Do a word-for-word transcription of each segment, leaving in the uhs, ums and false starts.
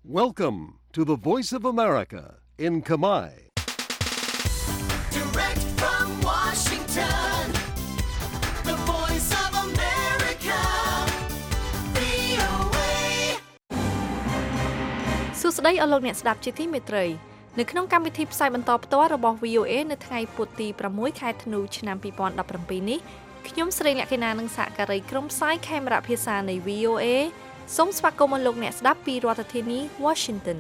Welcome to the Voice of America in Khmer. Direct from Washington, the Voice of America, វី អូ เอសួស្តីអស់លោកអ្នកស្ដាប់ជាទីមេត្រីនៅក្នុងកម្មវិធីផ្សាយបន្តផ្ទាល់របស់ វី អូ เอ នៅថ្ងៃពុធទី6ខែធ្នូឆ្នាំពីរពាន់ដប់ប្រាំពីរនេះខ្ញុំស្រីលក្ខិណានិងសហការីក្រុមផ្សាយខេមរៈភាសានៃ វី អូ เอ សូមស្វាគមន៍លោកអ្នកស្ដាប់ពីរដ្ឋធានី Washington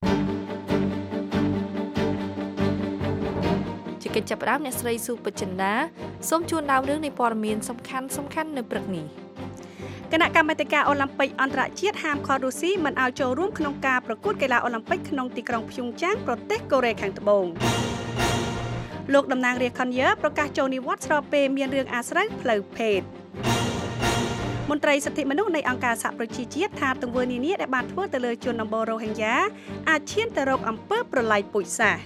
ជាកិច្ចចាប់ផ្ដើមអ្នកស្រីស៊ូបចិន្តាសូមជូនដើមរឿងនៃព័ត៌មានសំខាន់សំខាន់នៅព្រឹកនេះគណៈកម្មាធិការអូឡ িম্প ិកអន្តរជាតិហាមឃាត់រុស្ស៊ីមិនឲ្យចូលរួមក្នុងការប្រកួតកីឡាអូឡ িম্প ិកក្នុងទីក្រុងព្យុងចាងប្រទេសកូរ៉េខាងត្បូងលោកតំណាងរាជខុនយើប្រកាសចូលនិវត្តន៍ស្របពេលមានរឿងអាស្រូវផ្លូវភេទមន្ត្រីសិទ្ធិមនុស្សនៃអង្គការសហប្រជាជាតិថាទង្វើនានាដែលបានធ្វើទៅលើជនដំបូងរ៉ូហិញយ៉ាអាចឈានទៅរកអំពើប្រល័យពូជសាសន៍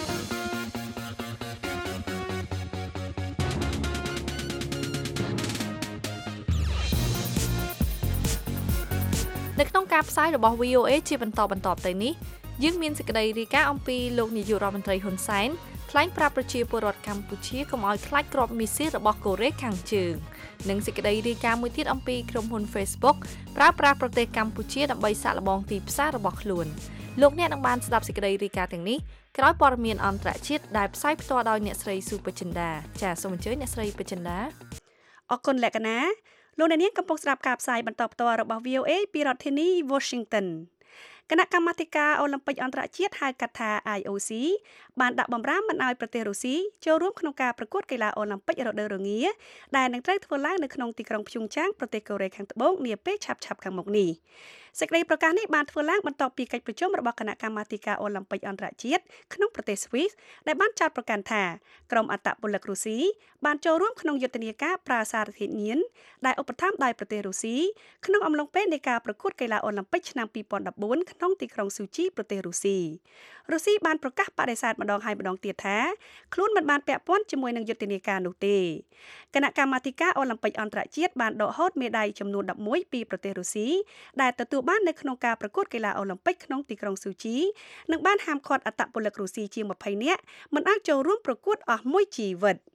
នៅក្នុងការផ្សាយរបស់ វី អូ เอ ជាបន្តបន្ទាប់ទៅនេះយើងមានសេចក្តីរាយការណ៍អំពីលោកនាយករដ្ឋមន្ត្រីហ៊ុនសែនថ្លែងប្រាប់ប្រជាពលរដ្ឋកម្ពុជាកុំឲ្យខ្លាចគ្រាប់មីស៊ីលរបស់កូរ៉េខាងជើងនិងសេចក្តីរាយការណ៍មួយទៀតអំពីក្រុមហ៊ុន Facebook ប្រើប្រាស់ប្រទេសកម្ពុជាដើម្បីសាកល្បងទីផ្សាររបស់ខ្លួនលោកអ្នកនឹងបានស្ដាប់សេចក្តីរាយការណ៍ទាំងនេះក្រោយព័ត៌មានអន្តរជាតិដែលផ្សាយផ្ទាល់ដោយអ្នកស្រីស៊ូបចិន្តាចាសសូមអញ្ជើញអ្នកស្រីបចិន្តាអរគុណលក្ខណាលោកអ្នកនាងកំពុងស្ដាប់ការផ្សាយបន្តផ្ទាល់របស់ វី អូ เอ ពីរដ្ឋធានី Washington គណៈកម្មាធិការអូឡ িম্প ិកអន្តរជាតិហៅកាត់ថា ไอ អូ ซี បានដាក់បម្រាមមិនឲ្យប្រទេសរុស្ស៊ីចូលរួមក្នុងការប្រកួតកីឡាអូឡ িম্প ិករដូវរងាដែលនឹងត្រូវធ្វើឡើងនៅក្នុងទីក្រុងព្យុងចាងប្រទេសកូរ៉េខាងត្បូងនាពេលឆាប់ៗខាងមុខនេះសេចក្តីប្រកាសនេះបានធ្វើឡើងបន្ទាប់ពីកិច្ចប្រជុំរបស់គណៈកម្មាធិការអូឡ িম্প ិកអន្តរជាតិក្នុងប្រទេសស្វីសដែលបានចោទប្រកាន់ថាក្រុមអត្តពលិករុស្ស៊ីបានចូលរួមក្នុងយុទ្ធនាការប្រើសារធាតុញៀនដែលឧបត្ថម្ភដោយប្រទេសរុស្ស៊ីក្នុងអំឡុងពេលនៃការប្រកួតកីឡាអូឡ িম্প ិកឆ្នាំពីរពាន់ដប់បួនក្នុងទីក្រុងស៊ូជីប្រទេសរុស្ស៊ីរុស្ស៊ីបានប្រកាសបដិសេធម្ដងហើយម្ដងទៀតថាខ្លួនមិនបានពាក់ព័ន្ធជាមួយនឹងយុទ្ធនាការនោះទេគណៈកម្មាធិការអូឡ িম্প ិកអន្តរជាតិបានដកហូតមេដាយចំនួនដប់មួយពីប្រទេសរុស្ស៊ីដែលទទួលបាននៅក្នុងការប្រកួតកីឡាអូឡ িম্প ិកក្នុងទីក្រុងស៊ូជីនិងបានហាមឃាត់អត្តពលិករុស្ស៊ីជាងម្ភៃនាក់មិនអាចចូលរួមប្រកួតអស់មួយជីវិត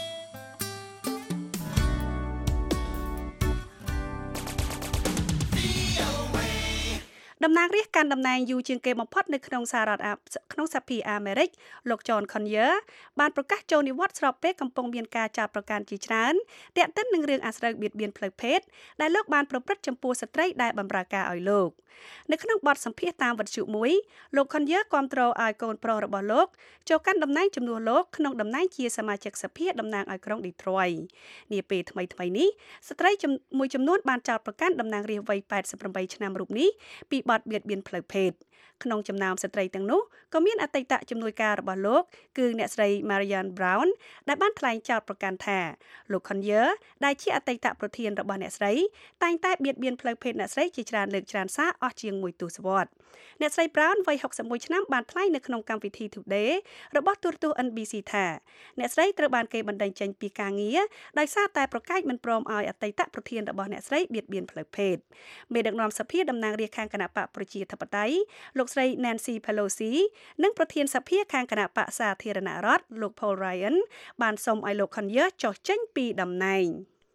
តំណាងរាស្ត្រកាន់តំណែងយូរជាងគេបំផុតនៅក្នុងសហរដ្ឋក្នុងសហភាពអាមេរិកលោក John Conyers បានប្រកាសចូលនិវត្តន៍ស្របពេលកំពុងមានការចោទប្រកាន់ជាច្រើនទាក់ទិននឹងរឿងអាស្រូវបៀតបៀនផ្លូវភេទដែលលោកបានប្រព្រឹត្តចំពោះស្ត្រីដែលបម្រើការឲ្យលោកនៅក្នុងបទសម្ភាសន៍តាមវិទ្យុមួយលោក Conyers គាំទ្រឲ្យកូនប្រុសរបស់លោកចូលកាន់តំណែងជំនួសលោកក្នុងតំណែងជាសមាជិកសភាតំណាងឲ្យក្រុង Detroit នាពេលថ្មីៗនេះស្ត្រីមួយចំនួនបានចោទប្រកាន់តំណាងរាស្ត្រវ័យប៉ែតសិបប្រាំបីឆ្នាំរូបនេះពីបទបៀតបៀនផ្លូវភេទក្នុងចំណោមស្ត្រីទាំងនោះក៏មានអតីតជំនួយការរបស់លោកគឺអ្នកស្រី Marianne Brown ដែលបានថ្លែងចោទប្រកាន់ថាលោក Conyers ដែលជាអតីតប្រធានរបស់អ្នកស្រីតែងតែបៀតបៀនផ្លូវភេទអ្នកស្រីជាច្រើនលើកច្រើនសារអស់ជាងមួយទសវត្សរ៍អ្នកស្រី Brown វ័យហុកសិបមួយឆ្នាំបានថ្លែងនៅក្នុងកម្មវិធី Today របស់ទូរទស្សន៍ en bi si ថាអ្នកស្រីត្រូវបានគេបណ្តេញចេញពីការងារដោយសារតែប្រកែកមិនព្រមឲ្យអតីតប្រធានរបស់អ្នកស្រីបៀតបៀនផ្លូវភេទមេដឹកនាំសភាតំណាងរាស្ត្រខាងគណបកប្រជាធិបតេយ្យលោកស្រី Nancy Pelosi និងប្រធានសភាខាងគណបកសាធារណរដ្ឋលោក Paul Ryan បានសុំឲ្យលោក Conyers ចុះចេញពីតំណែង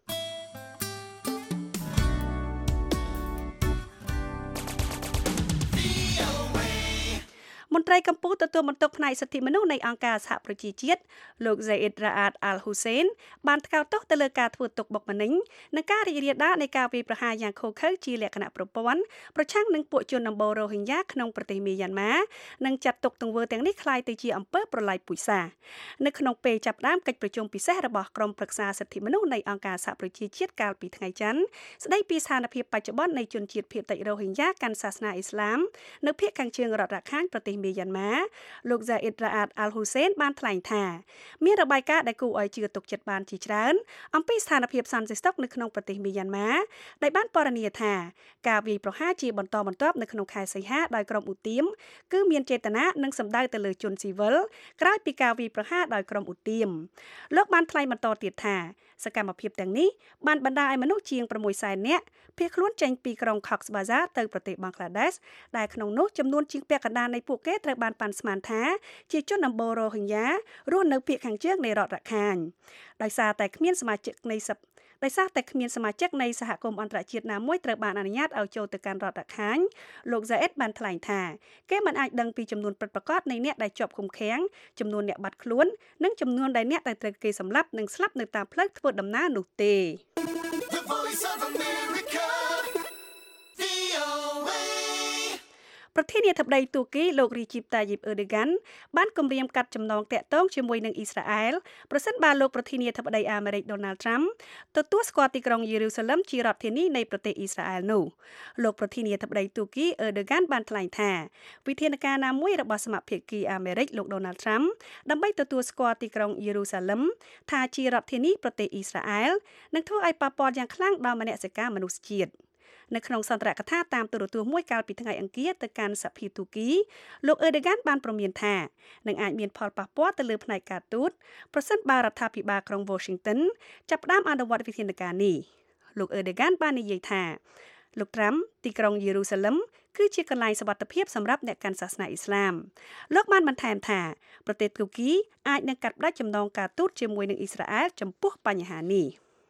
មន្ត្រីកម្ពុជាទទួលបន្ទុកផ្នែកសិទ្ធិមនុស្សនៃអង្គការសហប្រជាជាតិលោក Zeid Ra'ad Al Hussein បានថ្កោលទោសទៅលើការធ្វើទុកបុកម្នេញនិងការរីករាលដាលនៃការវាយប្រហារយ៉ាងឃោរឃៅជាលក្ខណៈប្រព័ន្ធប្រឆាំងនឹងពួកជនដំបូងរ៉ូហិញយ៉ាក្នុងប្រទេសមីយ៉ាន់ម៉ានិងចាត់ទុកទង្វើទាំងនេះคล้ายទៅជាអំពើប្រល័យពូជសាសន៍នៅក្នុងពេលចាប់ផ្ដើមកិច្ចប្រជុំពិសេសរបស់ក្រុមប្រឹក្សាសិទ្ធិមនុស្សនៃអង្គការសហប្រជាជាតិកាលពីថ្ងៃច័ន្ទស្ដីពីស្ថានភាពបច្ចុប្បន្ននៃជនជាតិភាគតិចរ៉ូហិញយ៉ាកាន់សាសនាអ៊ីស្លាមនៅភាគខាងជើងរដ្ឋាភិបាលប្រទេសមីយ៉ាន់ម៉ាលោក Zeid Ra'ad Al Hussein បានថ្លែងថាមានរបាយការណ៍ដែលគួរឲ្យជឿទុកចិត្តបានជាច្រើនអំពីស្ថានភាពសន្តិសុខនៅក្នុងប្រទេសមីយ៉ាន់ម៉ាដែលបានពណ៌នាថាការវាយប្រហារជាបន្តបន្ទាប់នៅក្នុងខែសីហាដោយក្រុមឧទាមគឺមានចេតនានិងសម្ដៅទៅលើជនស៊ីវិលក្រោយពីការវាយប្រហារដោយក្រុមឧទាមលោកបានថ្លែងបន្តទៀតថាសកម្មភាពទាំងនេះបានបណ្ដាលឲ្យមនុស្សជាង6សែននាក់ភៀសខ្លួនចេញពីក្រុង Cox's Bazar ទៅប្រទេសបង់ក្លាដេសដែលក្នុងនោះចំនួនជាងពាក់កណ្ដាលនៃពួកគេត្រូវបានប៉ាន់ស្មានថាជាជនអំបូររ៉ូហិញ៉ារស់នៅភាគខាងជើងនៃរដ្ឋរ៉ាខាញដោយសារតែគ្មានសមាជិកនៃដោយសារតែគ្មានសមាជិកនៃសហគមន៍អន្តរជាតិណាមួយត្រូវបានអនុញ្ញាតឲ្យចូលទៅកាន់រដ្ឋរ៉ាខាញលោក Zaid បានថ្លែងថាគេមិនអាចដឹងពីចំនួនពិតប្រាកដនៃអ្នកដែលជាប់ឃុំឃាំងចំនួនអ្នកបាត់ខ្លួននិងចំនួនដែលអ្នកដែលត្រូវគេសម្លាប់និងស្លាប់នៅតាមផ្លូវធ្វើដំណើរនោះទេ The Voice of America, វី អូ เอប្រធានាធិបតីទូគីលោក Recep Tayyip Erdogan បានគម្រាមកាត់ចំណងតាក់ទងជាមួយនឹងអ៊ីស្រាអែលប្រសិនបើលោកប្រធានាធិបតីអាមេរិក Donald Trump ទទួលស្គាល់ទីក្រុងយេរូសាឡឹមជារដ្ឋធានីនៃប្រទេសអ៊ីស្រាអែលនោះលោកប្រធានាធិបតីទូគី Erdogan បានថ្លែងថាវិធានការណាមួយរបស់សមាភាគីអាមេរិកលោក Donald Trump ដើម្បីទទួលស្គាល់ទីក្រុងយេរូសាឡឹមថាជារដ្ឋធានីប្រទេសអ៊ីស្រាអែលនឹងធ្វើឲ្យប៉ះពាល់យ៉ាងខ្លាំងដល់មនសិការមនុស្សជាតិនៅក្នុងសន្ទរកថាតាមទូរទស្សន៍មួយកាលពីថ្ងៃអង្គារទៅកាន់សភាទូគីលោក Erdogan បានប្រមានថានឹងអាចមានផលប៉ះពាល់ទៅលើផ្នែកការទូតប្រសិនបើរដ្ឋាភិបាលក្រុង Washington ចាប់ផ្ដើមអនុវត្តវិធានការនេះលោក Erdogan បាននិយាយថាលោក Trump ទីក្រុងយេរូសាឡឹមគឺជាកន្លែងសុវត្ថិភាពសម្រាប់អ្នកកាន់សាសនាអ៊ីស្លាមលោកបានបន្ថែមថាប្រទេសទូគីអាចនឹងកាត់ផ្តាច់ចំណងការទូតជាមួយនឹងអ៊ីស្រាអែលចំពោះបញ្ហានេះ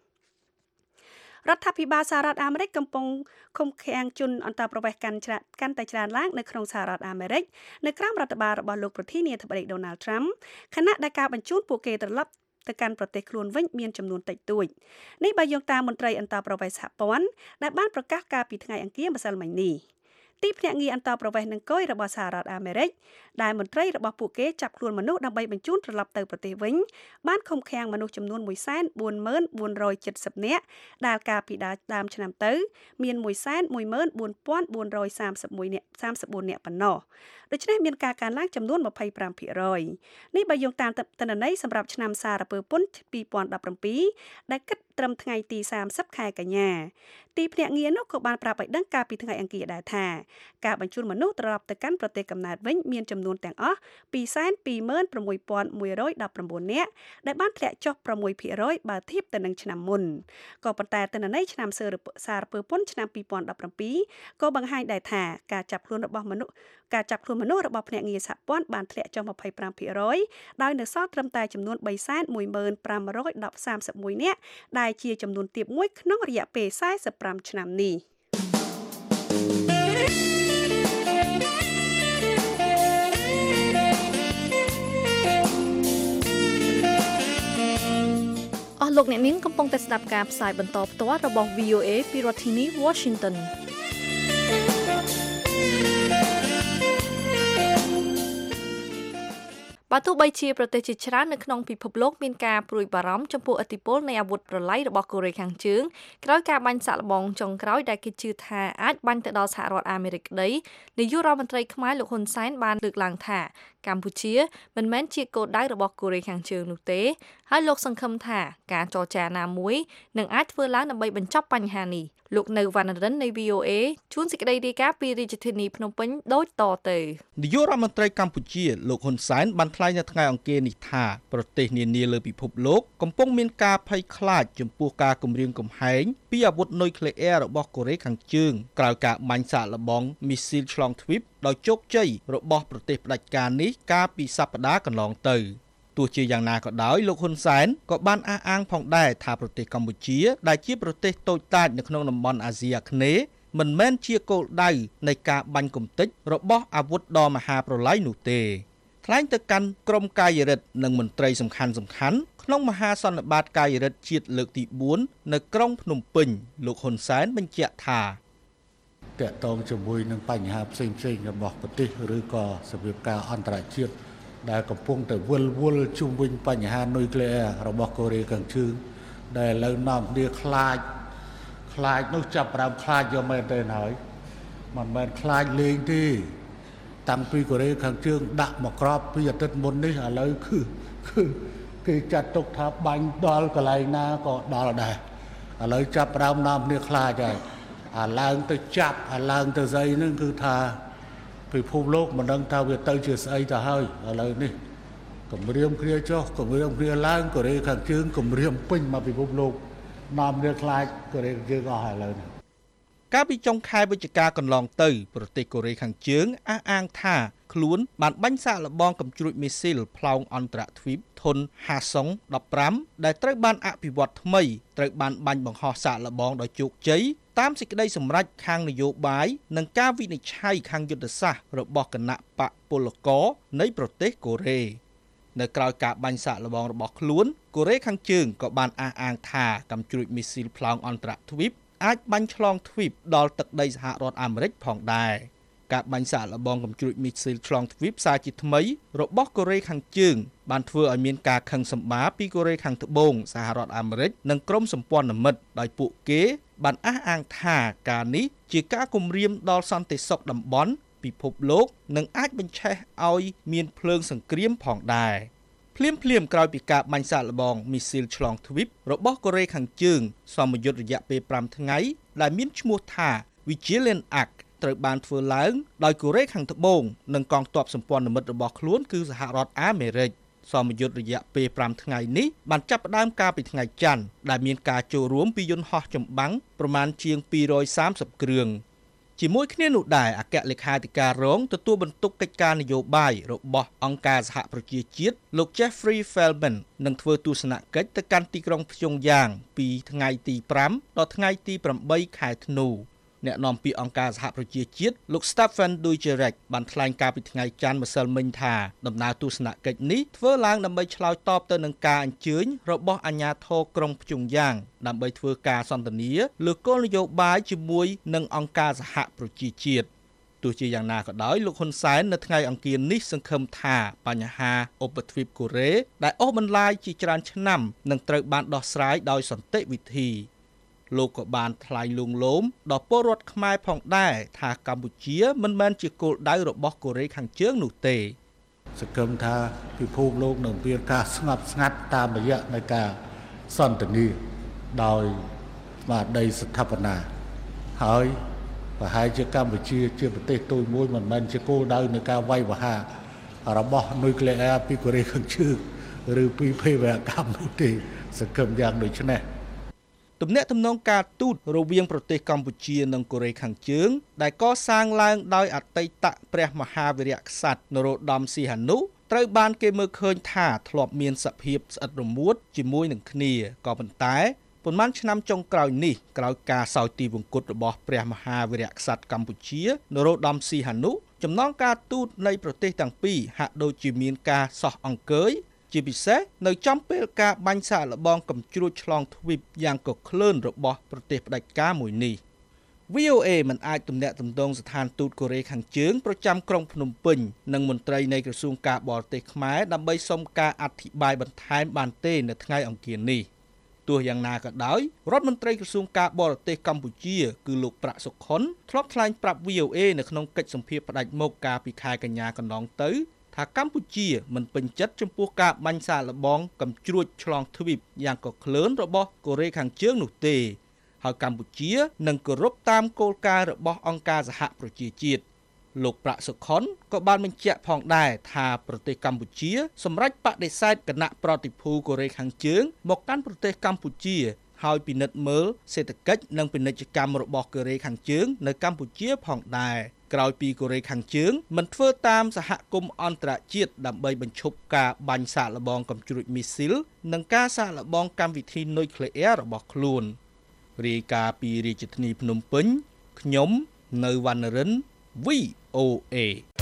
រដ្ឋាភិបាលសហរដ្ឋអាមេរិកកំពុងឃុំឃាំងជនអន្តរប្រវេសន៍កាន់ច្រើនកាន់តែច្រើនឡើងនៅក្នុងសហរដ្ឋអាមេរិកនៅក្រោមរដ្ឋបាលរបស់លោកប្រធានាធិបតី Donald Trump ខណៈដែលការបញ្ជូនពួកគេត្រឡប់ទៅកាន់ប្រទេសខ្លួនវិញមានចំនួនតិចតួចនេះបើយោងតាមមន្ត្រីអន្តរប្រវេសន៍សហព័ន្ធដែលបានប្រកាសកាលពីថ្ងៃអង្គារម្សិលមិញនេះទីភ្នាក់ងារអន្តរប្រវេសន៍នឹងគយរបស់សហរដ្ឋអាមេរិកដែលមន្ត្រីរបស់ពួកគេចាប់ខ្លួនមនុស្សដើម្បីបញ្ជូនត្រឡប់ទៅប្រទេសវិញបានឃុំឃាំងមនុស្សចំនួន មួយសែនបួនម៉ឺនបួនរយเจ็ดសិប នាក់ដែលកាលពីដើមឆ្នាំទៅមាន មួយសែនមួយម៉ឺនបួនពាន់បួនរយសាមសិបមួយ នាក់សាមសិបបួននាក់ប៉ុណ្ណោះដូច្នេះមានការកើនឡើងចំនួន ยี่สิบห้าเปอร์เซ็นต์ នេះបើយោងតាមទិន្នន័យសម្រាប់ឆ្នាំសារពើពន្ធពីរពាន់ដប់ប្រាំពីរដែលគិតត្រឹមថ្ងៃទីសាមសិបខែកញ្ញាទីភ្នាក់ងារនោះក៏បានប្រាប់ឲ្យដឹងកាលពីថ្ងៃអង្គារដែរថាការបញ្ជូនមនុស្សត្រឡប់ទៅកាន់ប្រទេសកំណើតវិញមានចំនួនទាំងអស់ ពីរសែនពីរម៉ឺនប្រាំមួយពាន់មួយរយដប់ប្រាំបួន នាក់ដែលបានធ្លាក់ចុះ ប្រាំមួយភាគរយ បើធៀបទៅនឹងឆ្នាំមុនក៏ប៉ុន្តែទិន្នន័យឆ្នាំសារពើពន្ធឆ្នាំពីរពាន់ដប់ប្រាំពីរក៏បង្ហាញដែរថាការចាប់ខ្លួនរបស់មនុស្សការចាប់ខ្លួនមនុស្សរបស់ភ្នាក់ងារសហព័ន្ធបានធ្លាក់ចុះ ยี่สิบห้าភាគរយ ដោយនៅសល់ត្រឹមតែចំនួន 三សែនមួយម៉ឺនប្រាំរយដប់សាមសិបមួយ នាក់ដែលជាចំនួនទាបមួយក្នុងរយៈពេលสี่สิบห้าឆ្នាំនេះអស់លោកអ្នកនាងកំពុងតែស្ដាប់ការផ្សាយបន្តផ្ទាល់របស់ វី អូ เอ ពីរដ្ឋធានី Washingtonបើទោះបីជាប្រទេសជាច្រើននៅក្នុងពិភពលោកមានការព្រួយបារម្ភចំពោះឥទ្ធិពលនៃអាវុធប្រឡាយរបស់កូរ៉េខាងជើងក្រោយការបាញ់សាកល្បងចុងក្រោយដែលគេជឿថាអាចបាញ់ទៅដល់សហរដ្ឋអាមេរិកក្តីនាយករដ្ឋមន្ត្រីខ្មែរលោកហ៊ុនសែនបានលើកឡើងថាកម្ពុជាមិនមែនជាគោលដៅរបស់កូរ៉េខាងជើងនោះទេហើយលោកសង្ឃឹមថាការចរចាណាមួយនឹងអាចធ្វើឡើងដើម្បីបញ្ចប់បញ្ហានេះលោកនៅវណ្ណរិននៃ វី អូ เอ ជួនសេចក្តីរាយការណ៍ពីរាជធានីភ្នំពេញដូចតទៅនាយករដ្ឋមន្ត្រីកម្ពុជាលោកហ៊ុនសែនបានថ្លែងនៅថ្ងៃអង្គារនេះថាប្រទេសនានាលើពិភពលោកកំពុងមានការភ័យខ្លាចចំពោះការគំរាមកំហែងពីអាវុធនុយក្លេអ៊ែររបស់កូរ៉េខាងជើងក្រោយការបាញ់សាកល្បងមីស៊ីលឆ្លងទ្វីបដោយជោគជ័យរបស់ប្រទេសផ្ដាច់ការនេះកាលពីសប្តាហ៍កន្លងទៅទោះជាយ៉ាងណាក៏ដោយលោកហ៊ុនសែនក៏បានអះអាងផងដែរថាប្រទេសកម្ពុជាដែលជាប្រទេសតូចតាចនៅក្នុងតំបន់អាស៊ីអាគ្នេយ៍មិនមែនជាគោលដៅនៃការបាញ់កំទេចរបស់អាវុធដ៏មហាប្រឡាយនោះទេថ្លែងទៅកាន់ក្រុមកាយរដ្ឋនិងមន្ត្រីសំខាន់សំខាន់ក្នុងមហាសន្និបាតកាយរដ្ឋជាតិលើកទីបួននៅក្រុងភ្នំពេញលោកហ៊ុនសែនបញ្ជាក់ថាតកតងជាមួយនឹងបញ្ហាផ្សេងផ្សេងរបស់ប្រទេសឬក៏សភាពការអន្តរជាតិដែលកំពុងតែវិលវល់ជុំវិញបញ្ហានុយក្លេអ៊ែររបស់កូរ៉េខាងជើងដែលឥឡូវនាំគ្នាខ្លាចខ្លាចនោះចាប់ផ្ដើមខ្លាចយកមែនទេហើយមិនមែនខ្លាចលេងទេតាំងពីកូរ៉េខាងជើងដាក់មកក្របពីអាទិត្យមុននេះឥឡូវគឺគឺគេចាត់ទុកថាបាញ់ដល់កន្លែងណាក៏ដល់ដែរឥឡូវចាប់ផ្ដើមនាំគ្នាខ្លាចហើយអាឡើងទៅចាប់អាឡើងទៅស្អីហ្នឹងគឺថាពិភពលោកមិនដឹងថាវាទៅជាស្អីទៅហើយឥឡូវនេះគម្រាមគ្នាចុះគម្រាមគ្នាឡើងកូរ៉េខាងជើងគម្រាមពេញមកពិភពលោកនាំគ្នាខ្លាចកូរ៉េខាងជើងអស់ហើយឡើយនេះកាលពីចុងខែវិច្ឆិកាកន្លងទៅប្រទេសកូរ៉េខាងជើងអះអាងថាខ្លួនបានបាញ់សាកល្បងកំជ្រួចមីស៊ីលផ្លោងអន្តរទ្វីបធុនហាសុងដប់ប្រាំដែលត្រូវបានអភិវឌ្ឍថ្មីត្រូវបានបាញ់បង្ហោះសាកល្បងដោយជោគជ័យតាមសេចក្តីសម្រេចខាងនយោបាយនិងការវិនិច្ឆ័យខាងយុទ្ធសាស្ត្ររបស់គណៈបកពលករនៃប្រទេសកូរ៉េនៅក្រៅការបាញ់សាកល្បងរបស់ខ្លួនកូរ៉េខាងជើងក៏បានអះអាងថាកំជ្រួចមីស៊ីលផ្លោងអន្តរទ្វីបអាចបាញ់ឆ្លងទ្វីបដល់ទឹកដីសហរដ្ឋអាមេរិកផងដែរការបាញ់សាកល្បងកំជ្រួចមីស៊ីលឆ្លងទ្វីបសារជាថ្មីរបស់កូរ៉េខាងជើងបានធ្វើឲ្យមានការខឹងសម្បារពីកូរ៉េខាងត្បូងសហរដ្ឋអាមេរិកនិងក្រុមសម្ព័ន្ធមិត្តដោយពួកគេបានអះអាងថាការនេះជាការគំរាមដល់សន្តិសុខតំបន់ពិភពលោកនិងអាចបញ្ឆេះឲ្យមានភ្លើងសង្គ្រាមផងដែរភ្លាមភ្លាមក្រោយពីការបាញ់សាកល្បងមីស៊ីលឆ្លងទ្វីបរបស់កូរ៉េខាងជើងសមយុទ្ធរយៈពេលប្រាំថ្ងៃដែលមានឈ្មោះថា Vigilant Act ត្រូវបានធ្វើឡើងដោយកូរ៉េខាងត្បូងនិងកងទ័ពសម្ព័ន្ធមិត្តរបស់ខ្លួនគឺសហរដ្ឋអាមេរិកសមយុទ្ធរយៈពេលប្រាំថ្ងៃនេះបានចាប់ផ្ដើមកាលពីថ្ងៃច័ន្ទដែលមានការចូលរួមពីយន្តហោះចម្បាំងប្រមាណជាងពីររយសាមសិបគ្រឿងជាមួយគ្នានោះដែរអគ្គលេខាធិការរងទទួលបន្ទុកកិច្ចការនយោបាយរបស់អង្គការសហប្រជាជាតិលោក Jeffrey Feltman នឹងធ្វើទស្សនកិច្ចទៅកាន់ទីក្រុងព្យុងយ៉ាងពីថ្ងៃទីប្រាំដល់ថ្ងៃទីប្រាំបីខែធ្នូអ្នកនាំពាក្យអង្គការសហប្រជាជាតិលោក Stephen Dujarric បានថ្លែងការពីថ្ងៃច័ន្ទម្សិលមិញថាដំណើរទស្សនកិច្ចនេះធ្វើឡើងដើម្បីឆ្លើយតបទៅនឹងការអញ្ជើញរបស់អាជ្ញាធរក្រុងព្យុងយ៉ាងដើម្បីធ្វើការសន្ទនាលើគោលនយោបាយជាមួយនឹងអង្គការសហប្រជាជាតិទោះជាយ៉ាងណាក៏ដោយលោកហ៊ុនសែននៅថ្ងៃអង្គារនេះសង្ឃឹមថាបញ្ហាឧបទ្វីបកូរ៉េដែលអូសបន្លាយជាច្រើនឆ្នាំនឹងត្រូវបានដោះស្រាយដោយសន្តិវិធីលោកក៏បានថ្លែងលួងលោមដល់ពលរដ្ឋខ្មែរផងដែរថាកម្ពុជាមិនមែនជាគោលដៅរបស់កូរ៉េខាងជើងនោះទេសង្ឃឹមថាពិភពលោកនឹងមានការស្ងប់ស្ងាត់តាមរយៈនៃការសន្ទនាដោយស្មារតីស្ថាបនាហើយប្រហែលជាកម្ពុជាជាប្រទេសតូចមួយមិនមែនជាគោលដៅនៃការវាយប្រហាររបស់នុយក្លេអ៊ែរពីកូរ៉េខាងជើងឬពីភេរវកម្មនោះទេសង្ឃឹមយ៉ាងដូចនេះទំនាក់ទំនងការទូតរវាងប្រទេសកម្ពុជានិងកូរ៉េខាងជើងដែលកសាងឡើងដោយអតីតព្រះមហាវីរក្សត្រនរោត្តមសីហនុត្រូវបានគេមើលឃើញថាធ្លាប់មានសភាពស្អិតរមួតជាមួយនឹងគ្នាក៏ប៉ុន្តែប៉ុន្មានឆ្នាំចុងក្រោយនេះក្រោយការសោយទីវង្គតរបស់ព្រះមហាវីរក្សត្រកម្ពុជានរោត្តមសីហនុចំណងការទូតនៃប្រទេសទាំងពីរហាក់ដូចជាមានការសោះអង្គើយជាពិសេសនៅចំពេលការបាញ់សាកល្បងកំជ្រួចឆ្លងទ្វីបយ៉ាងកក្លឿនរបស់ប្រទេសផ្ដាច់ការមួយនេះ វី អូ เอ មិនអាចទំនាក់ទំនងស្ថានទូតកូរ៉េខាងជើងប្រចាំក្រុងភ្នំពេញនិងមន្ត្រីនៃក្រសួងការបរទេសខ្មែរដើម្បីសុំការអធិប្បាយបន្ថែមបានទេនៅថ្ងៃអង្គារនេះទោះយ៉ាងណាក៏ដោយរដ្ឋមន្ត្រីក្រសួងការបរទេសកម្ពុជាគឺលោកប្រាក់សុខុនធ្លាប់ថ្លែងប្រាប់ វី អូ เอ នៅក្នុងកិច្ចសម្ភាសន៍ផ្ដាច់មុខកាលពីខែកញ្ញាកន្លងទៅថាកម្ពុជាមិនពេញចិត្តចំពោះការបាញ់សាកល្បងកំជ្រួចឆ្លងទ្វីបយ៉ាងកក្លឿនរបស់កូរ៉េខាងជើងនោះទេហើយកម្ពុជានឹងគោរពតាមគោលការណ៍របស់អង្គការសហប្រជាជាតិលោកប្រាក់សុខុនក៏បានបញ្ជាក់ផងដែរថាប្រទេសកម្ពុជាសម្រេចបដិសេធគណៈប្រតិភូកូរ៉េខាងជើងមកកាន់ប្រទេសកម្ពុជាហើយពិនិត្យមើលសេដ្ឋកិច្ចនិងពាណិជ្ជកម្មរបស់កូរ៉េខាងជើងនៅកម្ពុជាផងដែរក្រោយពីកូរ៉េខាងជើងមិនធ្វើតាមសហគមន៍អន្តរជាតិដើម្បីបញ្ឈប់ការបាញ់សាកល្បងកំជ្រួចមីស៊ីលនិងការសាកល្បងកម្មវិធីនុយក្លេអ៊ែររបស់ខ្លួនរាយការណ៍ពីរាជធានីភ្នំពេញខ្ញុំនៅវណ្ណរិន វី អូ เอ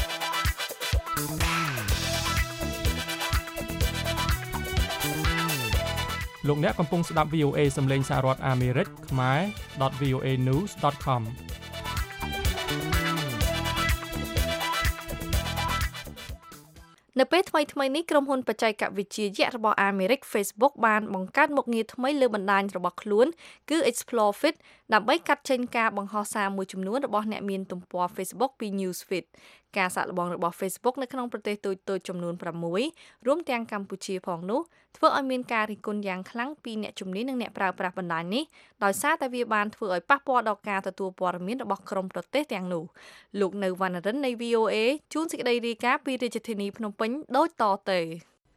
លោកអ្នកកំពុងស្ដាប់ វី អូ เอ សំឡេងសហរដ្ឋអាមេរិកខ្មែរ .វី អូ เอ news ដត com នៅពេលថ្មីថ្មីនេះក្រុមហ៊ុនបច្ចេកវិទ្យាយក្សរបស់អាមេរិក Facebook បានបង្កើតមុខងារថ្មីលើបណ្ដាញរបស់ខ្លួនគឺ Explore Feed ដើម្បីកាត់ចេញការបង្ហោះសារមួយចំនួនរបស់អ្នកមានទំព័រ Facebook ពី News Feed ការសាកល្បងរបស់ Facebook នៅក្នុងប្រទេសតូចៗចំនួនប្រាំមួយរួមទាំងកម្ពុជាផងនោះធ្វើឲ្យមានការរិះគន់យ៉ាងខ្លាំងពីអ្នកជំនាញនិងអ្នកប្រើប្រាស់បណ្ដាញនេះដោយសារតែវាបានធ្វើឲ្យប៉ះពាល់ដល់ការទទួលព័ត៌មានរបស់ក្រុមប្រទេសទាំងនោះលោកនៅវណ្ណរិននៃ វី អូ เอ ជួនសេចក្តីរាយការណ៍ពីរាជធានីភ្នំពេញដូចតទៅ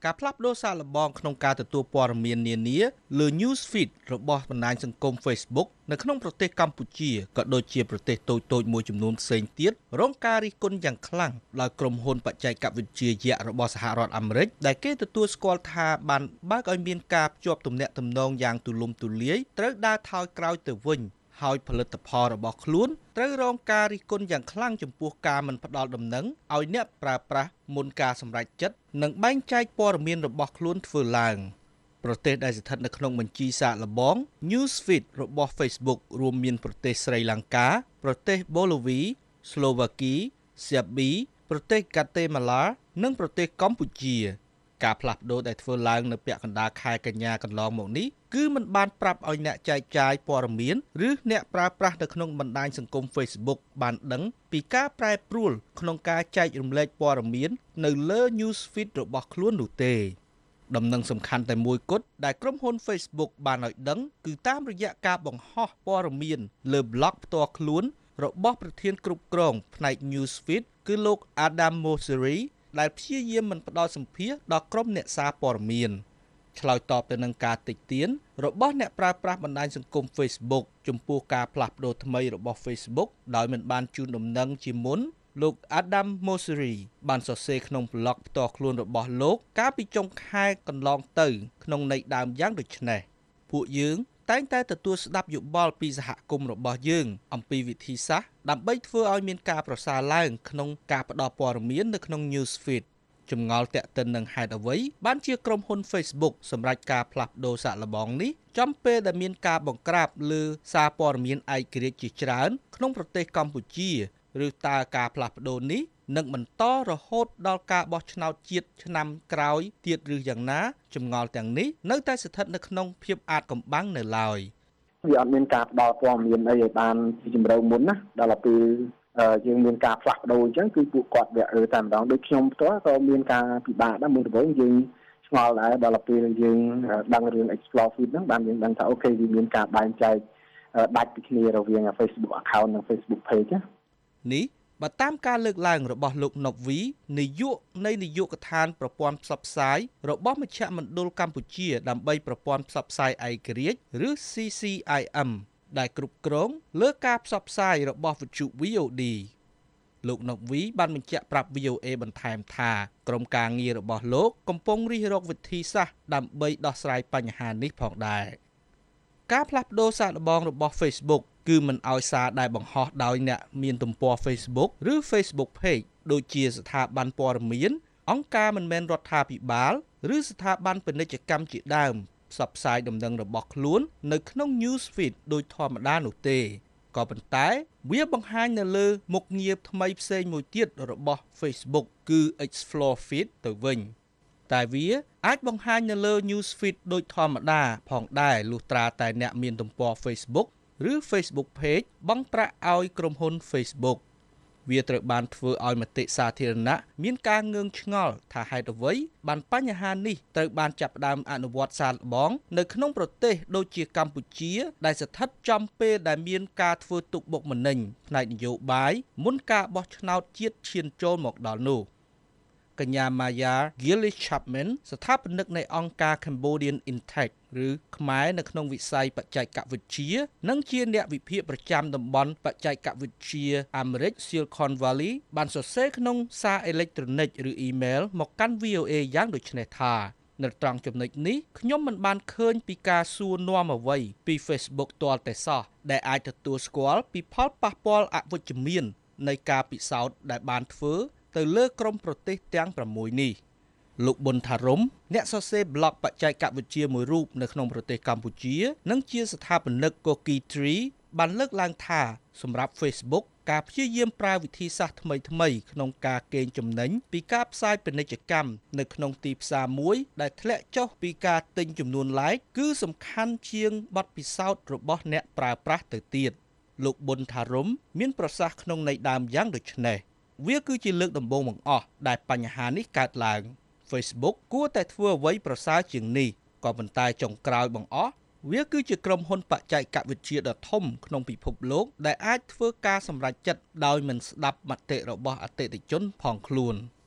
ការផ្លាស់ប្ដូរសាកល្បងក្នុងការទទួលព័ត៌មាននានាលើ Newsfeed របស់បណ្ដាញសង្គម Facebook នៅក្នុងប្រទេសកម្ពុជាក៏ដូចជាប្រទេសតូចៗមួយចំនួនផ្សេងទៀតរងការរិះគន់យ៉ាងខ្លាំងដោយក្រុមហ៊ុនបច្ចេកវិទ្យាយក្សរបស់សហរដ្ឋអាមេរិកដែលគេទទួលស្គាល់ថាបានបើកឲ្យមានការភ្ជាប់ទំនាក់ទំនងយ៉ាងទូលំទូលាយត្រូវដើរថយក្រោយទៅវិញហើយផលិតផលរបស់ខ្លួនត្រូវរងការរិះគន់យ៉ាងខ្លាំងចំពោះការមិនផ្ដល់ដំណឹងឲ្យអ្នកប្រើប្រាស់មុនការសម្រេចចិត្តនិងបែងចែកព័ត៌មានរបស់ខ្លួនធ្វើឡើងប្រទេសដែលស្ថិតនៅក្នុងបញ្ជីសាកល្បង Newsfeed របស់ Facebook រួមមានប្រទេសស្រីលង្កាប្រទេសបូឡូវីស្លូវ៉ាគីសេប៊ីប្រទេសហ្គាតេម៉ាឡានិងប្រទេសកម្ពុជាការផ្លាស់ប្ដូរដែលធ្វើឡើងនៅពាក់កណ្ដាលខែកញ្ញាកន្លងមកនេះគឺមិនបានប្រាប់ឲ្យអ្នកចែកចាយព័ត៌មានឬអ្នកប្រើប្រាស់នៅក្នុងបណ្ដាញសង្គម Facebook បានដឹងពីការប្រែប្រួលក្នុងការចែករំលែកព័ត៌មាននៅលើ Newsfeed របស់ខ្លួននោះទេដំណឹងសំខាន់តែមួយគត់ដែលក្រុមហ៊ុន Facebook បានឲ្យដឹងគឺតាមរយៈការបង្ហោះព័ត៌មានលើ blog ផ្ទាល់ខ្លួនរបស់ប្រធានគ្រប់គ្រងផ្នែក Newsfeed គឺលោក Adam Mosseri ដែលព្យាយាមមិនផ្ដល់សម្ភារដល់ក្រុមអ្នកសារព័ត៌មានឆ្លើយតបទៅនឹងការតិចតៀនរបស់អ្នកប្រើប្រាស់បណ្ដាញសង្គម Facebook ចំពោះការផ្លាស់ប្ដូរថ្មីរបស់ Facebook ដោយមិនបានជូនដំណឹងជាមុនលោក Adam Mosseri បានសរសេរក្នុង blog ផ្ទាល់ខ្លួនរបស់លោកកាលពីចុងខែកន្លងទៅក្នុងន័យដើមយ៉ាងដូចនេះពួកយើងតែងតែទទួលស្ដាប់យោបល់ពីសហគមន៍របស់យើងអំពីវិធីសាស្ត្រដើម្បីធ្វើឲ្យមានការប្រសើរឡើងក្នុងការផ្ដល់ព័ត៌មាននៅក្នុង Newsfeed ចម្ងល់តាក់ទិននឹងហេតុអ្វីបានជាក្រុមហ៊ុន Facebook សម្រាប់ការផ្លាស់ប្ដូរសាកល្បងនេះចំពេលដែលមានការបង្ក្រាបលើសារព័ត៌មានឯករាជ្យជាច្រើនក្នុងប្រទេសកម្ពុជាឬតើការផ្លាស់ប្ដូរនេះនឹងបន្តរហូតដល់ការបោះឆ្នោតជាតិឆ្នាំក្រោយទៀតឬយ៉ាងណាចម្ងល់ទាំងនេះនៅតែស្ថិតនៅក្នុងភាពអាថ៌កំបាំងនៅឡើយវាអត់មានការផ្ដល់ព័ត៌មានអីឲ្យបានពីជម្រៅមុនណាដល់ពេលយើងមានការផ្លាស់ប្ដូរអញ្ចឹងគឺពួកគាត់វាអឺតែម្ដងដូចខ្ញុំផ្ទាល់ក៏មានការពិបាកដែរមុនដំបូងយើងឆ្ងល់ដែរដល់ពេលយើងដឹងរឿង Explore Feed ហ្នឹងបានយើងដឹងថាអូខេវាមានការបែងចែកដាច់ពីគ្នារវាង Facebook account និង Facebook page ណានេះបើតាមការលើកឡើងរបស់លោក Novi នាយកនៃនាយកដ្ឋានប្រព័ន្ធផ្សព្វផ្សាយរបស់មជ្ឈមណ្ឌលកម្ពុជាដើម្បីប្រព័ន្ធផ្សព្វផ្សាយឯករាជ្យឬ C C I M ដែលគ្រប់គ្រងលើការផ្សព្វផ្សាយរបស់វិទ្យុ V O D លោក Novi បានបញ្ជាក់ប្រាប់ V O A បន្ថែមថាក្រុមការងាររបស់លោកកំពុងរិះរកវិធីសាស្ត្រដើម្បីដោះស្រាយបញ្ហានេះផងដែរការផ្លាស់ប្ដូរសាកល្បងរបស់ Facebook គឺមិនឲ្យសារដែលបង្ហោះដោយអ្នកមានទំព័រ Facebook ឬ Facebook Page ដូចជាស្ថាប័នព័ត៌មានអង្គការមិនមែនរដ្ឋាភិបាលឬស្ថាប័នពាណិជ្ជកម្មជាដើមផ្សព្វផ្សាយដំណឹងរបស់ខ្លួននៅក្នុង Newsfeed ដូចធម្មតានោះទេក៏ប៉ុន្តែវាបង្ហាញនៅលើមុខងារថ្មីផ្សេងមួយទៀតរបស់ Facebook គឺ Explore Feed ទៅវិញតែវាអាចបង្ហាញនៅលើ Newsfeed ដូចធម្មតាផងដែរលុះត្រាតែអ្នកមានទំព័រ Facebook ឬ Facebook Page បង់ប្រាក់ឲ្យក្រុមហ៊ុន Facebook វាត្រូវបានធ្វើឲ្យមតិសាធារណៈមានការងឿងឆ្ងល់ថាហេតុអ្វីបានបញ្ហានេះត្រូវបានចាប់ផ្ដើមអនុវត្តសាកល្បងនៅក្នុងប្រទេសដូចជាកម្ពុជាដែលស្ថិតចំពេលដែលមានការធ្វើទុកបុកម្នេញផ្នែកនយោបាយមុនការបោះឆ្នោតជាតិឈានចូលមកដល់នោះកញ្ញា Maya Gillis Chapman ស្ថាបនិកនៃអង្គការ Cambodian Intech ឬខ្មែរនៅក្នុងវិស័យបច្ចេកវិទ្យានិងជាអ្នកវិភាគប្រចាំតំបន់បច្ចេកវិទ្យាអាមេរិក Silicon Valley បានសរសេរក្នុងសារអេឡិចត្រូនិកឬអ៊ីមែលមកកាន់ V O A យ៉ាងដូចនេះថានៅត្រង់ចំណុចនេះខ្ញុំមិនបានឃើញពីការសួរនាំអ្វីពី Facebook ទាល់តែសោះដែលអាចទទួលស្គាល់ពីផលប៉ះពាល់អវិជ្ជមាននៃការពិសោធន៍ដែលបានធ្វើទៅលើក្រុមប្រទេសទាំងប្រាំមួយនេះលោកប៊ុនថារុំអ្នកសរសេរ blog បច្ចេកវិទ្យាមួយរូបនៅក្នុងប្រទេសកម្ពុជានិងជាស្ថាបនិក Cookie Tree បានលើកឡើងថាសម្រាប់ Facebook ការព្យាយាមប្រើវិធីសាស្ត្រថ្មីៗក្នុងការកេងចំណេញពីការផ្សាយពាណិជ្ជកម្មនៅក្នុងទីផ្សារមួយដែលធ្លាក់ចុះពីការទិញចំនួន like គឺសំខាន់ជាងបទពិសោធន៍របស់អ្នកប្រើប្រាស់ទៅទៀតលោកប៊ុនថារុំមានប្រសាសន៍ក្នុងន័យដើមយ៉ាងដូចនេះវាគឺជាលើកដំបូងបង្អស់ដែលបញ្ហានេះកើតឡើង Facebook គួរតែធ្វើអ្វីប្រសើរជាងនេះក៏ប៉ុន្តែចុងក្រោយបង្អស់វាគឺជាក្រុមហ៊ុនបច្ចេកវិទ្យាដ៏ធំក្នុងពិភពលោកដែលអាចធ្វើការសម្រេចចិត្តដោយមិនស្ដាប់មតិរបស់អតិថិជនផងខ្លួន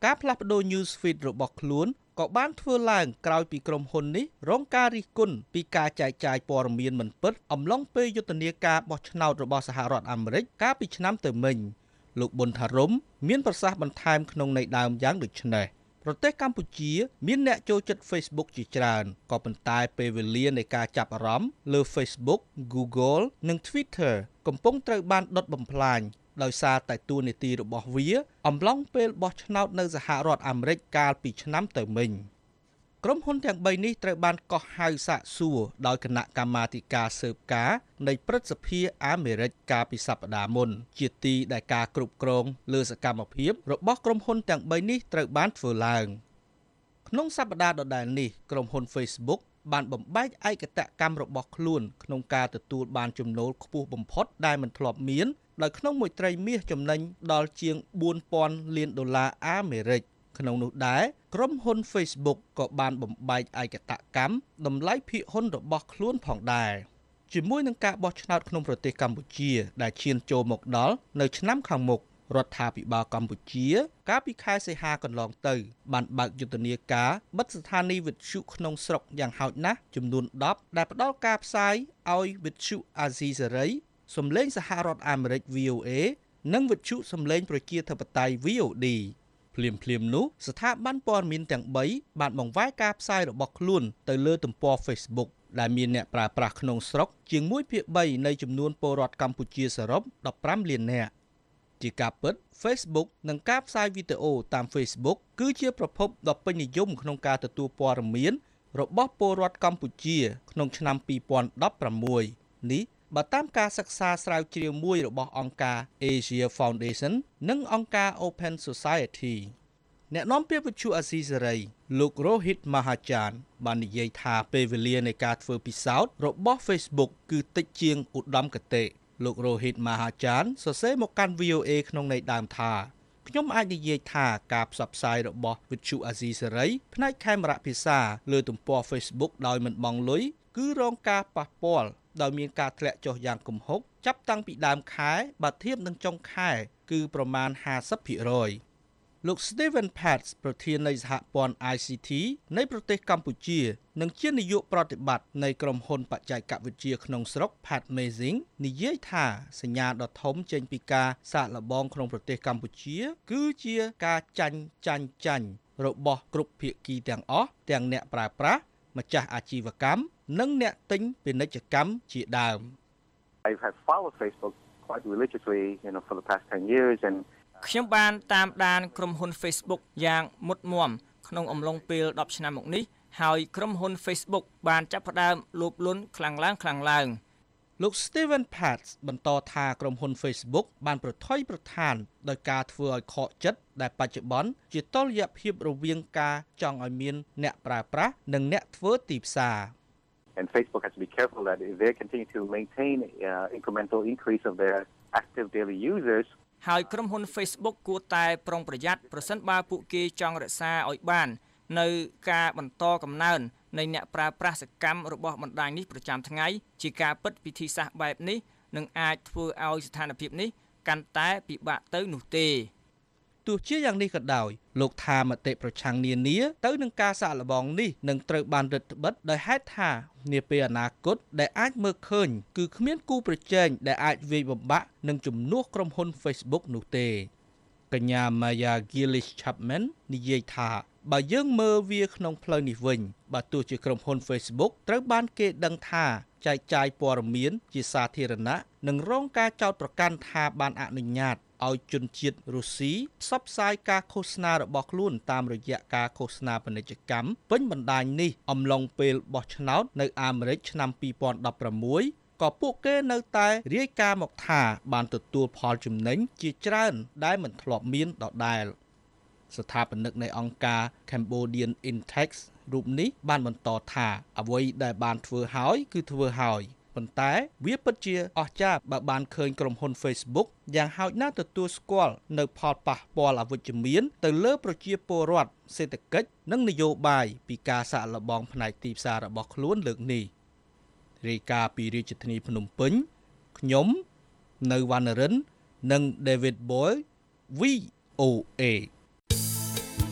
ការផ្លាស់ប្ដូរ news feed របស់ខ្លួនក៏បានធ្វើឡើងក្រោយពីក្រុមហ៊ុននេះរងការរិះគន់ពីការចែកចាយព័ត៌មានមិនពិតអំឡុងពេលយុទ្ធនាការបោះឆ្នោតរបស់សហរដ្ឋអាមេរិកកាលពីឆ្នាំទៅមិញលោកប៊ុនថារុំមានប្រសាសន៍បន្ថែមក្នុងន័យដើមយ៉ាងដូចនេះប្រទេសកម្ពុជាមានអ្នកចូលចិត្ត Facebook ជាច្រើនក៏ប៉ុន្តែពេលវេលានៃការចាប់អារម្មណ៍លើ Facebook, Google និង Twitter កំពុងត្រូវបានដុតបំផ្លាញដោយសារតែតួនាទីរបស់វាអំឡុងពេលបោះឆ្នោតនៅសហរដ្ឋអាមេរិកកាលពីឆ្នាំទៅមិញក្រុមហ៊ុនទាំងបីនេះត្រូវបានកោះហៅសាកសួរដោយគណៈកម្មាធិការស៊ើបការនៃព្រឹទ្ធសភាអាមេរិកកាលពីសប្តាហ៍មុនជាទីដែលការគ្រប់គ្រងលើសកម្មភាពរបស់ក្រុមហ៊ុនទាំងបីនេះត្រូវបានធ្វើឡើងក្នុងសប្តាហ៍ដដែលនេះក្រុមហ៊ុន Facebook បានបំបែកឯកតកម្មរបស់ខ្លួនក្នុងការទទួលបានចំណូលខ្ពស់បំផុតដែលមិនធ្លាប់មានដោយក្នុងមួយត្រីមាសចំណេញដល់ជាងបួនពាន់លានដុល្លារអាមេរិកក្នុងនោះដែរក្រុមហ៊ុន Facebook ក៏បានបំបែកឯកតកម្មតម្លៃភាគហ៊ុនរបស់ខ្លួនផងដែរជាមួយនឹងការបោះឆ្នោតក្នុងប្រទេសកម្ពុជាដែលឈានចូលមកដល់នៅឆ្នាំខាងមុខរដ្ឋាភិបាលកម្ពុជាកាលពីខែសីហាកន្លងទៅបានបើកយុទ្ធនាការបិទស្ថានីយ៍វិទ្យុក្នុងស្រុកយ៉ាងហោចណាស់ចំនួនដប់ដែលផ្ដល់ការផ្សាយឲ្យវិទ្យុអាស៊ីសេរីសំឡេងសហរដ្ឋអាមេរិក V O A និងវិទ្យុសំឡេងប្រជាធិបតេយ្យ V O D ភ្លាមភ្លាមនោះស្ថាប័នព័ត៌មានទាំងបីបានបង្វែរការផ្សាយរបស់ខ្លួនទៅលើទំព័រ Facebook ដែលមានអ្នកប្រើប្រាស់ក្នុងស្រុកជាងមួយភាគបីនៃចំនួនពលរដ្ឋកម្ពុជាសរុបដប់ប្រាំលាននាក់ជាការពិត Facebook និងការផ្សាយវីដេអូតាម Facebook គឺជាប្រភពដ៏ពេញនិយមក្នុងការទទួលព័ត៌មានរបស់ពលរដ្ឋកម្ពុជាក្នុងឆ្នាំពីរពាន់ដប់ប្រាំមួយនេះបើតាមការសិក្សាស្រាវជ្រាវមួយរបស់អង្គការ Asia Foundation និងអង្គការ Open Society អ្នកនាំពាក្យវិទ្យុអាស៊ីសេរីលោករ៉ូហីត ម៉ាហាចានបាននិយាយថាពេលវេលានៃការធ្វើពិសោធន៍របស់ Facebook គឺតិចជាងឧត្តមគតិលោករ៉ូហីត ម៉ាហាចានសរសេរមកកាន់ V O A ក្នុងន័យដើមថាខ្ញុំអាចនិយាយថាការផ្សព្វផ្សាយរបស់វិទ្យុអាស៊ីសេរីផ្នែកខេមរៈភាសាលើទំព័រ Facebook ដោយមិនបង់លុយគឺរងការប៉ះពាល់ដោយមានការធ្លាក់ចុះយ៉ាងគំហុកចាប់តាំងពីដើមខែបើធៀបនឹងចុងខែគឺប្រមាណ ห้าสิบភាគរយ លោក Steven Patz ប្រធាននៃសហព័ន្ធ I C T នៃប្រទេសកម្ពុជានិងជានាយកប្រតិបត្តិនៃក្រុមហ៊ុនបច្ចេកវិទ្យាក្នុងស្រុក Patmazing និយាយថាសញ្ញាដ៏ធំចេញពីការសាកល្បងក្នុងប្រទេសកម្ពុជាគឺជាការចាញ់ចាញ់ចាញ់របស់គ្រប់ភាគីទាំងអស់ទាំងអ្នកប្រើប្រាស់ម្ចាស់អាជីវកម្មនិងអ្នកទិញពាណិជ្ជកម្មជាដើម I have followed Facebook quite religiously, you know, for the past ten years and ខ្ញុំបានតាមដានក្រុមហ៊ុន Facebook យ៉ាងមុតមាំក្នុងអំឡុងពេលដប់ឆ្នាំមកនេះហើយក្រុមហ៊ុន Facebook បានចាប់ផ្ដើមលោភលន់ខ្លាំងឡើងខ្លាំងឡើងលោក Steven Patz បន្តថាក្រុមហ៊ុន Facebook បានប្រថុយប្រថានដោយការធ្វើឲ្យខកចិត្តដែលបច្ចុប្បន្នជាតុល្យភាពរវាងការចង់ឲ្យមានអ្នកប្រើប្រាស់និងអ្នកធ្វើទីផ្សារ And Facebook has to be careful that if they continue to maintain uh, incremental increase of their active daily users ហើយក្រុមហ៊ុន Facebook គួរតែប្រុងប្រយ័ត្នប្រសិនបើពួកគេចង់រក្សាឲ្យបាននៅការបន្តកំណើននៃអ្នកប្រើប្រាស់សកម្មរបស់បណ្ដាញនេះប្រចាំថ្ងៃជាការពិតវិធីសាស្ត្របែបនេះនឹងអាចធ្វើឲ្យស្ថានភាពនេះកាន់តែពិបាកទៅនោះទេទោះជាយ៉ាងនេះក៏ដោយលោកថាមតិប្រឆាំងនានាទៅនឹងការសាកល្បងនេះនឹងត្រូវបានរឹតបន្តឹងដោយហេតុថានាពេលអនាគតដែលអាចមើលឃើញគឺគ្មានគូប្រជែងដែលអាចវាយបំបាក់នឹងជំនួសក្រុមហ៊ុន Facebook នោះទេកញ្ញា Maya Gillish Chapman និយាយថាបើយើងមើលវាក្នុងផ្លូវនេះវិញបើទោះជាក្រុមហ៊ុន Facebook ត្រូវបានគេដឹងថាចែកចាយព័ត៌មានជាសាធារណៈនិងរងការចោទប្រកាន់ថាបានអនុញ្ញាតឲ្យជនជាតិរុស្ស៊ីផ្សព្វផ្សាយការឃោសនារបស់ខ្លួនតាមរយៈការឃោសនាពាណិជ្ជកម្មពេញបណ្ដាញនេះអំឡុងពេលបោះឆ្នោតនៅអាមេរិកឆ្នាំពីរពាន់ដប់ប្រាំមួយក៏ពួកគេនៅតែរាយការណ៍មកថាបានទទួលផលចំណេញជាច្រើនដែលមិនធ្លាប់មានដដែលស្ថាបនិកនៃអង្គការ Cambodian Intex រូបនេះបានបន្តថាអ្វីដែលបានធ្វើហើយគឺធ្វើហើយប៉ុន្តែវាពិតជាអស្ចារ្យបើបានឃើញក្រុមហ៊ុន Facebook យ៉ាងហោចណាស់ទទួលស្គាល់នៅផលប៉ះពាល់អវិជ្ជមានទៅលើប្រជាពលរដ្ឋសេដ្ឋកិច្ចនិងនយោបាយពីការសាកល្បងផ្នែកទីផ្សាររបស់ខ្លួនលើកនេះរាយការណ៍ពីរាជធានីភ្នំពេញខ្ញុំនៅវណ្ណរិននិង David Boyle V O A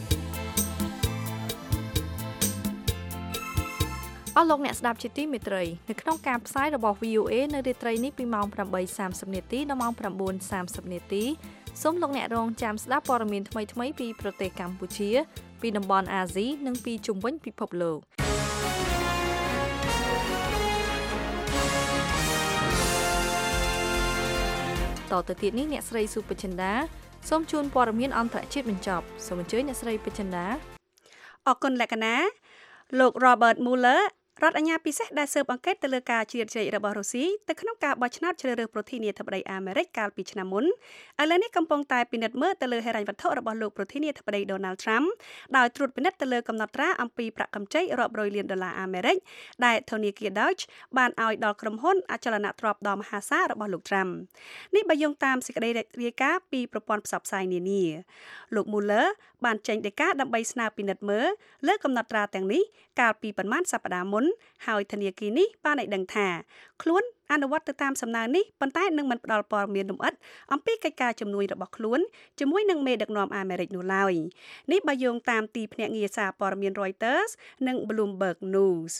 អស់លោកអ្នកស្ដាប់ជាទីមេត្រីនៅក្នុងការផ្សាយរបស់ វី អូ អេ នៅរាត្រីនេះពីម៉ោងប្រាំបីសាមសិបនាទីដល់ម៉ោងប្រាំបួនសាមសិបនាទីសូមលោកអ្នករងចាំស្ដាប់ព័ត៌មានថ្មីៗពីប្រទេសកម្ពុជាពីតំបន់អាស៊ីនិងពីជុំវិញពិភពលោកតទៅទៀតនេះអ្នកស្រីស៊ូពេជ្រចិន្តាសូមជូនព័ត៌មានអន្តរជាតិបញ្ចប់សូមអញ្ជើញអ្នកស្រីពេជ្រចិន្តាអរគុណលក្ខណាលោក Robert Mueller រដ្ឋអាជ្ញាពិសេសដែលស៊ើបអង្កេតទៅលើការជ្រៀតជ្រែករបស់រុស្ស៊ីទៅក្នុងការបោះឆ្នោតជ្រើសរើសប្រធានាធិបតីអាមេរិកកាលពីឆ្នាំមុនឥឡូវនេះកំពុងតែពិនិត្យមើលទៅលើហិរញ្ញវត្ថុរបស់លោកប្រធានាធិបតី Donald Trump ដោយត្រួតពិនិត្យទៅលើកំណត់ត្រាអំពីប្រាក់កម្ចីរាប់រយលានដុល្លារអាមេរិកដែលធនាគារ Deutsche បានឲ្យដល់ក្រុមហ៊ុនអចលនទ្រព្យដ៏មហាសាលរបស់លោក Trump នេះបើយោងតាមសេចក្តីរាយការណ៍ពីប្រព័ន្ធផ្សព្វផ្សាយនានាលោក Mueller បានចេញដីកាដើម្បីស្នើពិនិត្យមើលលើកំណត់ត្រាទាំងនេះកាលពីប្រមាណសប្តាហ៍មុនហើយធនាគារនេះបានឲ្យដឹងថាខ្លួនអនុវត្តទៅតាមសំណើនេះប៉ុន្តែនឹងមិនផ្ដល់ព័ត៌មានលម្អិតអំពីកិច្ចការជំនួយរបស់ខ្លួនជាមួយនឹងមេដឹកនាំអាមេរិកនោះឡើយនេះបើយោងតាមទីភ្នាក់ងារសារព័ត៌មាន Reuters និង Bloomberg News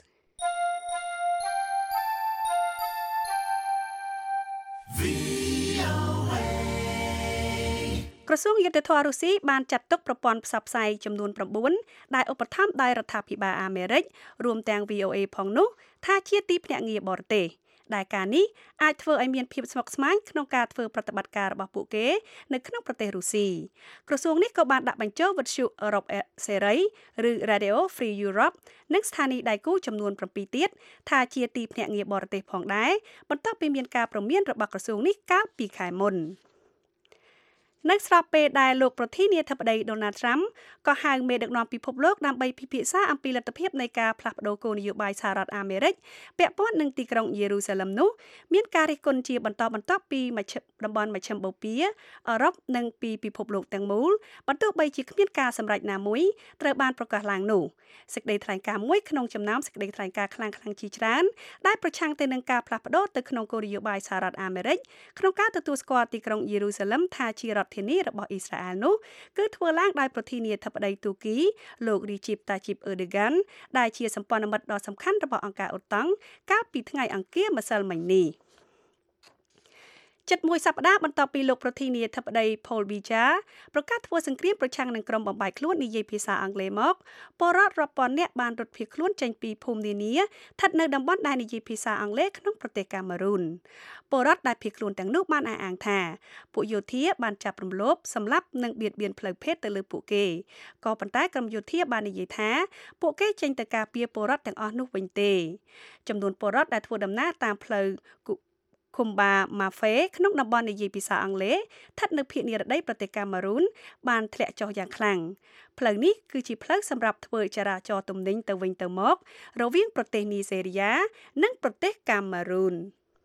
ក្រសួងយុទ្ធភ័ពរុស្ស៊ីបានចាត់ទុកប្រព័ន្ធផ្សព្វផ្សាយចំនួន៩ដែលឧបត្ថម្ភដោយរដ្ឋាភិបាលអាមេរិករួមទាំង វី អូ អេ ផងនោះថាជាទីភ្នាក់ងារបរទេសដែលការនេះអាចធ្វើឲ្យមានភាពស្មុគស្មាញក្នុងការធ្វើប្រតិបត្តិការរបស់ពួកគេនៅក្នុងប្រទេសរុស្ស៊ីក្រសួងនេះក៏បានដាក់បញ្ចូលវិទ្យុអឺរ៉ុបសេរីឬ Radio Free Europe និងស្ថានីយ៍ដៃគូចំនួន៧ទៀតថាជាទីភ្នាក់ងារបរទេសផងដែរបន្ទាប់ពីមានការព្រមានរបស់ក្រសួងនេះកាលពីខែមុននៅស្របពេលដែលលោកប្រធានាធិបតី Donald Trump ក៏ហៅមេដឹកនាំពិភពលោកដើម្បីពិភាក្សាអំពីលទ្ធភាពនៃការផ្លាស់ប្តូរគោលនយោបាយសហរដ្ឋអាមេរិកពាក់ព័ន្ធនឹងទីក្រុងយេរូសាឡឹមនោះមានការរិះគន់ជាបន្តបន្ទាប់ពីមជ្ឈតំបន់មជ្ឈិមបូព៌ាអឺរ៉ុបនិងពីពិភពលោកទាំងមូលបន្ទោះបីជាគ្មានការសម្រេចណាមួយត្រូវបានប្រកាសឡើងនោះសេចក្តីថ្លែងការណ៍មួយក្នុងចំណោមសេចក្តីថ្លែងការណ៍ខ្លាំងៗជាច្រើនដែលប្រឆាំងទៅនឹងការផ្លាស់ប្តូរទៅក្នុងគោលនយោបាយសហរដ្ឋអាមេរិកក្នុងការទទួលស្គាល់ទីក្រុងយេរូសាឡឹមថាជារដ្ឋធានីរបស់អ៊ីស្រាអែលនោះគឺធ្វើឡើងដោយប្រធានាធិបតីទូគីលោក Recep Tayyip Erdogan ដែលជាសម្ព័ន្ធមិត្តដ៏សំខាន់របស់អង្គការអូតាំងកាលពីថ្ងៃអង្គារម្សិលមិញនេះជិតមួយសប្តាហ៍បន្ទាប់ពីលោកប្រធានាធិបតី Paul Biya ប្រកាសធ្វើសង្គ្រាមប្រឆាំងនឹងក្រុមបំបាយខ្លួននិយាយភាសាអង់គ្លេសមកពលរដ្ឋរាប់ពាន់នាក់បានរត់ភៀសខ្លួនចេញពីភូមិនានាស្ថិតនៅតំបន់ដែលនិយាយភាសាអង់គ្លេសក្នុងប្រទេសកាមេរូនពលរដ្ឋដែលភៀសខ្លួនទាំងនោះបានអះអាងថាពួកយោធាបានចាប់រំលោភសម្លាប់និងបៀតបៀនផ្លូវភេទទៅលើពួកគេក៏ប៉ុន្តែក្រុមយោធាបាននិយាយថាពួកគេចេញទៅការពារពលរដ្ឋទាំងអស់នោះវិញទេចំនួនពលរដ្ឋដែលធ្វើដំណើរតាមផ្លូវឃុំបាម៉ាហ្វេក្នុងតំបន់និយាយភាសាអង់គ្លេសស្ថិតនៅភាគនិរតីប្រទេសកាមេរូនបានធ្លាក់ចុះយ៉ាងខ្លាំងផ្លូវនេះគឺជាផ្លូវសម្រាប់ធ្វើចរាចរណ៍ទំនិញទៅវិញទៅមករវាងប្រទេសនីហ្សេរីយ៉ានិងប្រទេសកាមេរូន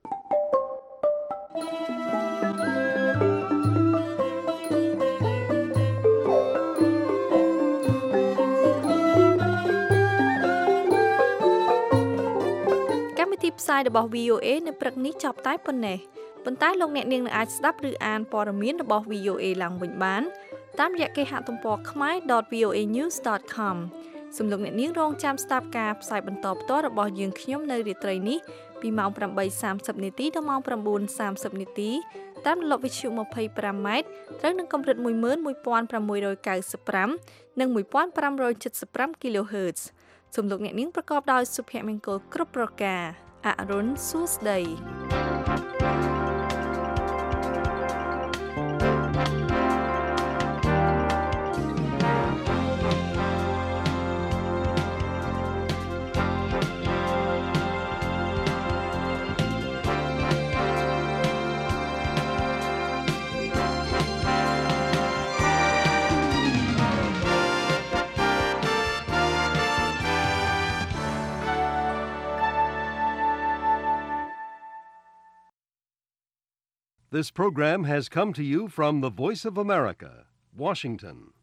ទីផ្សាយរបស់ វី អូ អេ នៅព្រឹកនេះចប់តែប៉ុណ្ណេះប៉ុន្តែលោកអ្នកនាងនឹងអាចស្ដាប់ឬអានព័ត៌មានរបស់ វី អូ អេ ឡើងវិញបានតាមរយៈគេហទំព័រ khmae dot v o a news dot com សូមលោកអ្នកនាងរងចាំស្ដាប់ការផ្សាយបន្តផ្ទាល់របស់យើងខ្ញុំនៅរាត្រីនេះពីម៉ោងប្រាំបីសាមសិបនាទីដល់ម៉ោងប្រាំបួនសាមសិបនាទីតាមរលកវិទ្យុម្ភៃប្រាំម៉ែត្រត្រូវនឹងកម្រិតមួយម៉ឺនមួយពាន់ប្រាំមួយរយកៅសិបប្រាំនិងមួយពាន់ប្រាំរយចិតសិបប្រាំ kHz សូមលោកអ្នកនាងប្រកបដោយសុភមង្គលគ្រប់ប្រការអរុនសួស្ដី This program has come to you from the Voice of America, Washington.